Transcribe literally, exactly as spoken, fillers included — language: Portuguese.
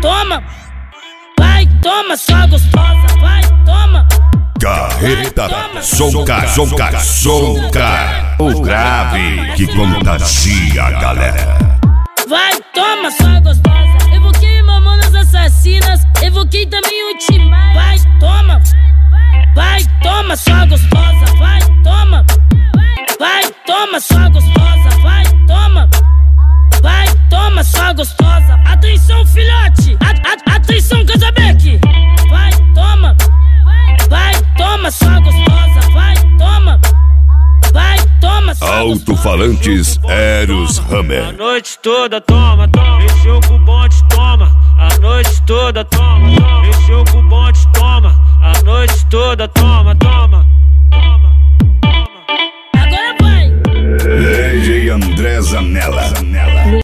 toma. Vai, toma, sua gostosa, vai, toma. Carreta, sonca, sonca, sonca. O grave que contagia a galera. Vai, toma, sua gostosa. Evoquei mamonas assassinas, evoquei também o Timaya. Vai, toma. Vai, toma, sua gostosa, vai, toma. Vai, toma, sua gostosa, vai, toma. Vai, toma, sua gostosa. Atenção, filhote, a, a, atenção, Casabeck. Vai, toma. Vai, toma, sua gostosa, vai, toma. Vai, toma, sua gostosa. Alto-falantes Eros Hammer. A noite toda toma, toma. Mexeu com o bonde, toma. A noite toda toma, toma. Mexeu com o bonde, toma. A noite toda toma, toma.